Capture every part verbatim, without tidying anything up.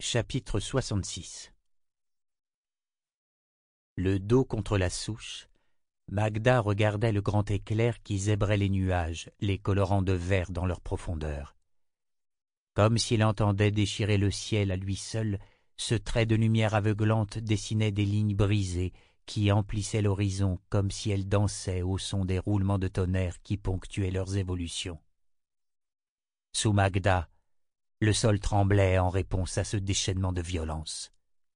Chapitre soixante-six. Le dos contre la souche, Magda regardait le grand éclair qui zébrait les nuages, les colorant de vert dans leur profondeur. Comme s'il entendait déchirer le ciel à lui seul, ce trait de lumière aveuglante dessinait des lignes brisées qui emplissaient l'horizon comme si elles dansaient au son des roulements de tonnerre qui ponctuaient leurs évolutions. Sous Magda, le sol tremblait en réponse à ce déchaînement de violence.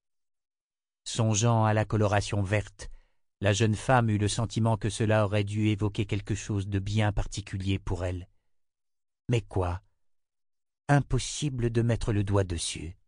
Songeant à la coloration verte, la jeune femme eut le sentiment que cela aurait dû évoquer quelque chose de bien particulier pour elle. Mais quoi? Impossible de mettre le doigt dessus.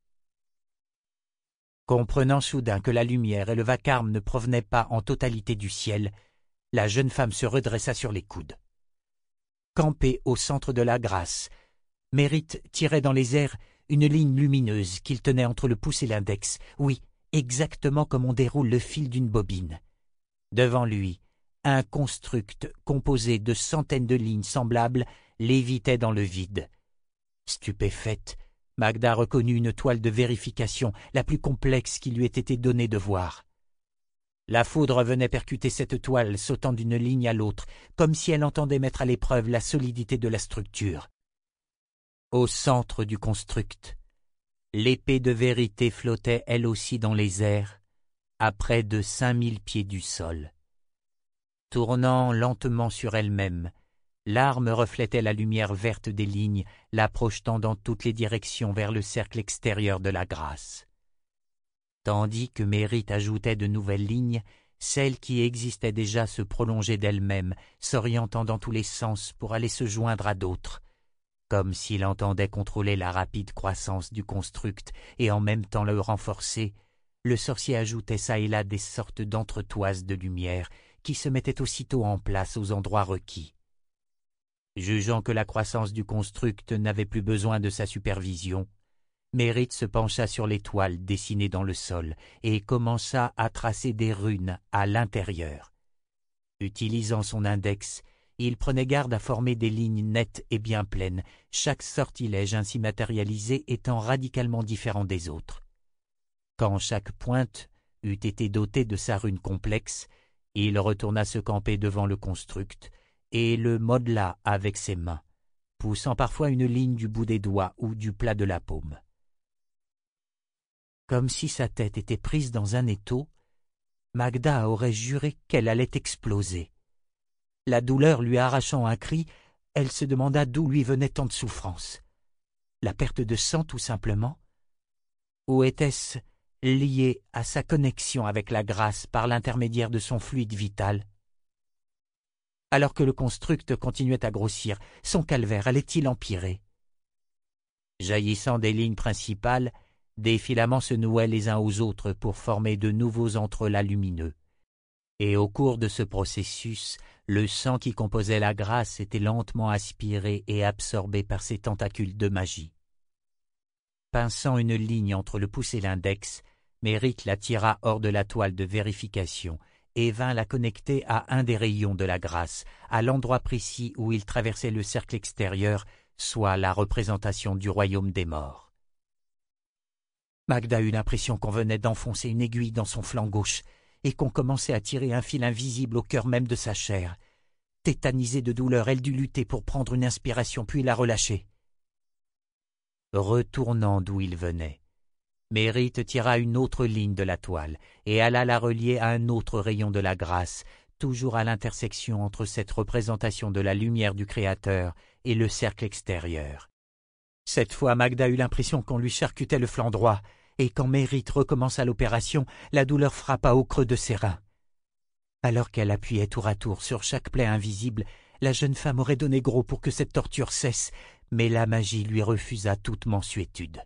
Comprenant soudain que la lumière et le vacarme ne provenaient pas en totalité du ciel, la jeune femme se redressa sur les coudes. Campée au centre de la grâce, Mérite tirait dans les airs une ligne lumineuse qu'il tenait entre le pouce et l'index, oui, exactement comme on déroule le fil d'une bobine. Devant lui, un construct composé de centaines de lignes semblables lévitait dans le vide. Stupéfaite, Magda reconnut une toile de vérification, la plus complexe qui lui ait été donnée de voir. La foudre venait percuter cette toile, sautant d'une ligne à l'autre, comme si elle entendait mettre à l'épreuve la solidité de la structure. Au centre du construct, l'épée de vérité flottait elle aussi dans les airs, à près de cinq mille pieds du sol. Tournant lentement sur elle-même, l'arme reflétait la lumière verte des lignes, la projetant dans toutes les directions vers le cercle extérieur de la grâce. Tandis que Mérite ajoutait de nouvelles lignes, celles qui existaient déjà se prolongeaient d'elles-mêmes, s'orientant dans tous les sens pour aller se joindre à d'autres, comme s'il entendait contrôler la rapide croissance du construct et en même temps le renforcer. Le sorcier ajoutait çà et là des sortes d'entretoises de lumière qui se mettaient aussitôt en place aux endroits requis. Jugeant que la croissance du construct n'avait plus besoin de sa supervision, Mérite se pencha sur l'étoile dessinée dans le sol et commença à tracer des runes à l'intérieur. Utilisant son index, il prenait garde à former des lignes nettes et bien pleines, chaque sortilège ainsi matérialisé étant radicalement différent des autres. Quand chaque pointe eut été dotée de sa rune complexe, il retourna se camper devant le construct et le modela avec ses mains, poussant parfois une ligne du bout des doigts ou du plat de la paume. Comme si sa tête était prise dans un étau, Magda aurait juré qu'elle allait exploser. La douleur lui arrachant un cri, elle se demanda d'où lui venait tant de souffrance. La perte de sang tout simplement? Ou était-ce lié à sa connexion avec la grâce par l'intermédiaire de son fluide vital? Alors que le construct continuait à grossir, son calvaire allait-il empirer? Jaillissant des lignes principales, des filaments se nouaient les uns aux autres pour former de nouveaux entrelacs lumineux. Et au cours de ce processus, le sang qui composait la grâce était lentement aspiré et absorbé par ces tentacules de magie. Pinçant une ligne entre le pouce et l'index, Mérite la tira hors de la toile de vérification et vint la connecter à un des rayons de la grâce, à l'endroit précis où il traversait le cercle extérieur, soit la représentation du royaume des morts. Magda eut l'impression qu'on venait d'enfoncer une aiguille dans son flanc gauche et qu'on commençait à tirer un fil invisible au cœur même de sa chair. Tétanisée de douleur, elle dut lutter pour prendre une inspiration puis la relâcher. Retournant d'où il venait, Mérite tira une autre ligne de la toile et alla la relier à un autre rayon de la grâce, toujours à l'intersection entre cette représentation de la lumière du Créateur et le cercle extérieur. Cette fois, Magda eut l'impression qu'on lui charcutait le flanc droit, et quand Mérite recommença l'opération, la douleur frappa au creux de ses reins. Alors qu'elle appuyait tour à tour sur chaque plaie invisible, la jeune femme aurait donné gros pour que cette torture cesse, mais la magie lui refusa toute mansuétude.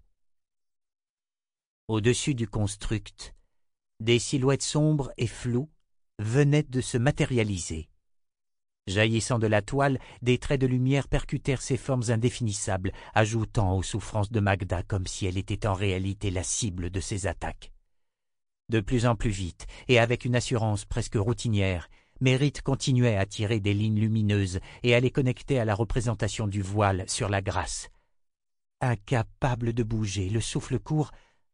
Au-dessus du construct, des silhouettes sombres et floues venaient de se matérialiser. Jaillissant de la toile, des traits de lumière percutèrent ces formes indéfinissables, ajoutant aux souffrances de Magda comme si elle était en réalité la cible de ses attaques. De plus en plus vite, et avec une assurance presque routinière, Mérite continuait à tirer des lignes lumineuses et à les connecter à la représentation du voile sur la grâce. Incapable de bouger, le souffle court,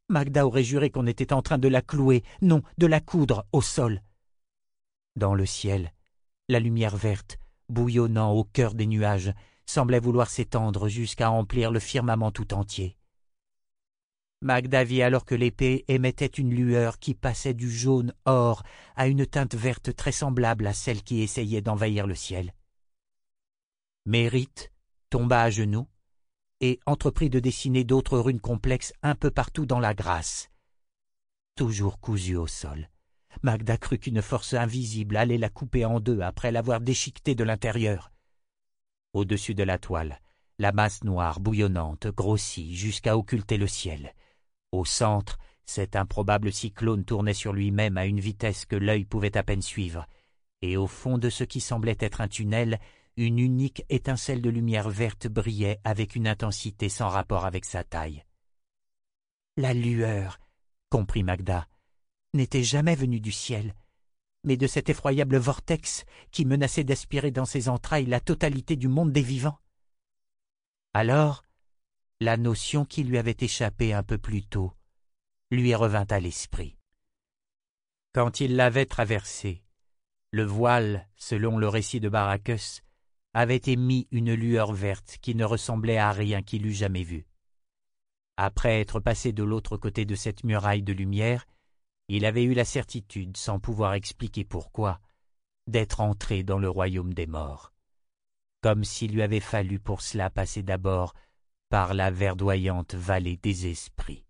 Magda aurait juré qu'on était en train de la clouer, non, de la coudre au sol. Dans le ciel, la lumière verte, bouillonnant au cœur des nuages, semblait vouloir s'étendre jusqu'à emplir le firmament tout entier. Magda vit alors que l'épée émettait une lueur qui passait du jaune or à une teinte verte très semblable à celle qui essayait d'envahir le ciel. Mérite tomba à genoux et entreprit de dessiner d'autres runes complexes un peu partout dans la grâce. Toujours cousue au sol, Magda crut qu'une force invisible allait la couper en deux après l'avoir déchiquetée de l'intérieur. Au-dessus de la toile, la masse noire bouillonnante grossit jusqu'à occulter le ciel. Au centre, cet improbable cyclone tournait sur lui-même à une vitesse que l'œil pouvait à peine suivre, et au fond de ce qui semblait être un tunnel, une unique étincelle de lumière verte brillait avec une intensité sans rapport avec sa taille. La lueur, comprit Magda, n'était jamais venue du ciel, mais de cet effroyable vortex qui menaçait d'aspirer dans ses entrailles la totalité du monde des vivants. Alors, la notion qui lui avait échappé un peu plus tôt lui revint à l'esprit. Quand il l'avait traversée, le voile, selon le récit de Baracus, avait émis une lueur verte qui ne ressemblait à rien qu'il eût jamais vu. Après être passé de l'autre côté de cette muraille de lumière, il avait eu la certitude, sans pouvoir expliquer pourquoi, d'être entré dans le royaume des morts, comme s'il lui avait fallu pour cela passer d'abord par la verdoyante vallée des esprits.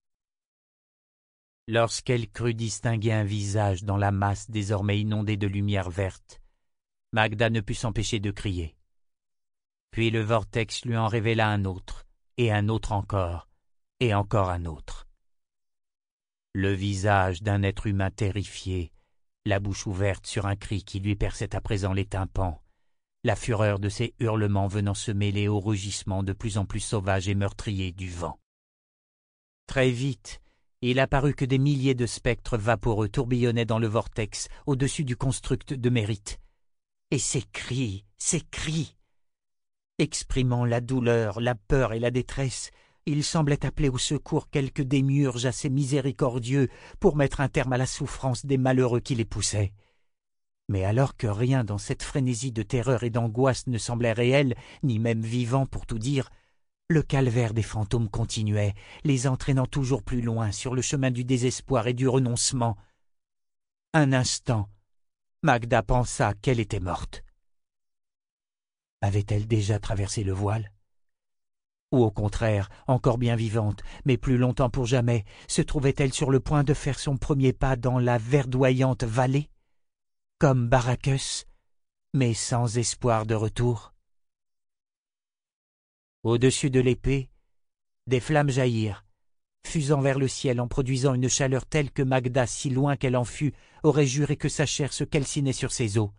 Lorsqu'elle crut distinguer un visage dans la masse désormais inondée de lumière verte, Magda ne put s'empêcher de crier. Puis le vortex lui en révéla un autre, et un autre encore, et encore un autre. Le visage d'un être humain terrifié, la bouche ouverte sur un cri qui lui perçait à présent les tympans, la fureur de ses hurlements venant se mêler aux rugissements de plus en plus sauvages et meurtriers du vent. Très vite, il apparut que des milliers de spectres vaporeux tourbillonnaient dans le vortex au-dessus du construct de Mérite. Et ces cris, ces cris, exprimant la douleur, la peur et la détresse, il semblait appeler au secours quelque démiurge assez miséricordieux pour mettre un terme à la souffrance des malheureux qui les poussaient. Mais alors que rien dans cette frénésie de terreur et d'angoisse ne semblait réel, ni même vivant pour tout dire, le calvaire des fantômes continuait, les entraînant toujours plus loin sur le chemin du désespoir et du renoncement. Un instant, Magda pensa qu'elle était morte. Avait-elle déjà traversé le voile? Ou au contraire, encore bien vivante, mais plus longtemps pour jamais, se trouvait-elle sur le point de faire son premier pas dans la verdoyante vallée, comme Baracus, mais sans espoir de retour? Au-dessus de l'épée, des flammes jaillirent, fusant vers le ciel en produisant une chaleur telle que Magda, si loin qu'elle en fût, aurait juré que sa chair se calcinait sur ses os.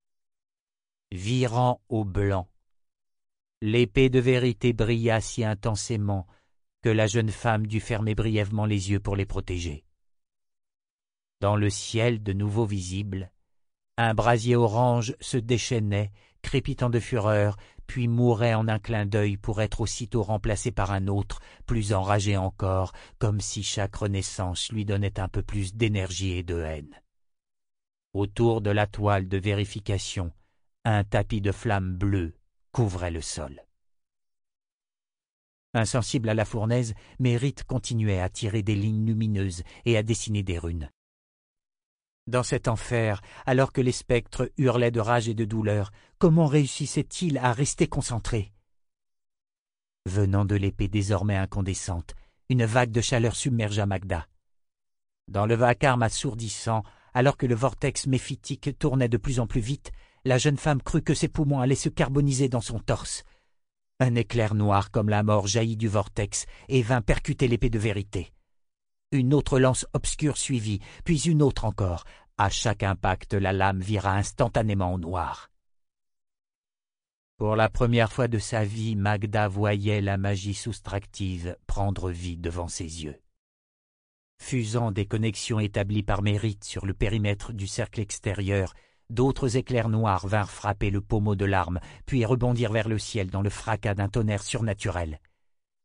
Virant au blanc, l'épée de vérité brilla si intensément que la jeune femme dut fermer brièvement les yeux pour les protéger. Dans le ciel de nouveau visible, un brasier orange se déchaînait, crépitant de fureur, puis mourait en un clin d'œil pour être aussitôt remplacé par un autre, plus enragé encore, comme si chaque renaissance lui donnait un peu plus d'énergie et de haine. Autour de la toile de vérification, un tapis de flammes bleues couvrait le sol. Insensible à la fournaise, Mérite continuait à tirer des lignes lumineuses et à dessiner des runes. Dans cet enfer, alors que les spectres hurlaient de rage et de douleur, comment réussissait-il à rester concentré? Venant de l'épée désormais incandescente, une vague de chaleur submergea Magda. Dans le vacarme assourdissant, alors que le vortex méphitique tournait de plus en plus vite, la jeune femme crut que ses poumons allaient se carboniser dans son torse. Un éclair noir comme la mort jaillit du vortex et vint percuter l'épée de vérité. Une autre lance obscure suivit, puis une autre encore. À chaque impact, la lame vira instantanément au noir. Pour la première fois de sa vie, Magda voyait la magie soustractive prendre vie devant ses yeux. Fusant des connexions établies par Mérite sur le périmètre du cercle extérieur, d'autres éclairs noirs vinrent frapper le pommeau de l'arme, puis rebondir vers le ciel dans le fracas d'un tonnerre surnaturel.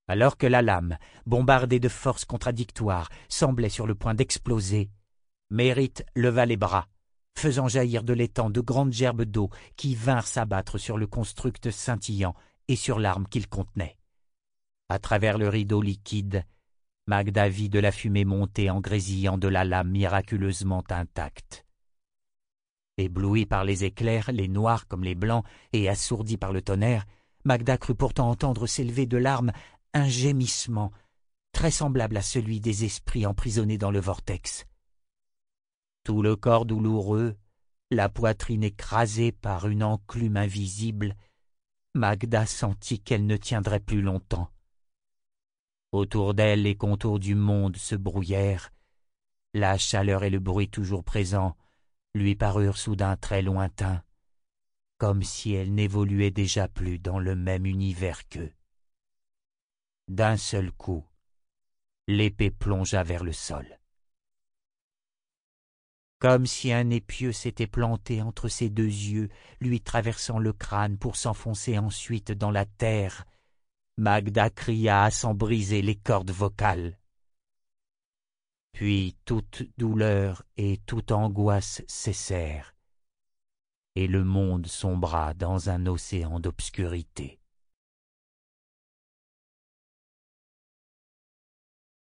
Alors que la lame, bombardée de forces contradictoires, semblait sur le point d'exploser, Mérite leva les bras, faisant jaillir de l'étang de grandes gerbes d'eau qui vinrent s'abattre sur le construct scintillant et sur l'arme qu'il contenait. À travers le rideau liquide, Magda vit de la fumée monter en grésillant de la lame miraculeusement intacte. Éblouie par les éclairs, les noirs comme les blancs, et assourdie par le tonnerre, Magda crut pourtant entendre s'élever de l'arme un gémissement, très semblable à celui des esprits emprisonnés dans le vortex. Tout le corps douloureux, la poitrine écrasée par une enclume invisible, Magda sentit qu'elle ne tiendrait plus longtemps. Autour d'elle, les contours du monde se brouillèrent. La chaleur et le bruit toujours présents lui parurent soudain très lointains, comme si elle n'évoluait déjà plus dans le même univers qu'eux. D'un seul coup, l'épée plongea vers le sol. Comme si un épieu s'était planté entre ses deux yeux, lui traversant le crâne pour s'enfoncer ensuite dans la terre, Magda cria à s'en briser les cordes vocales. Puis toute douleur et toute angoisse cessèrent, et le monde sombra dans un océan d'obscurité.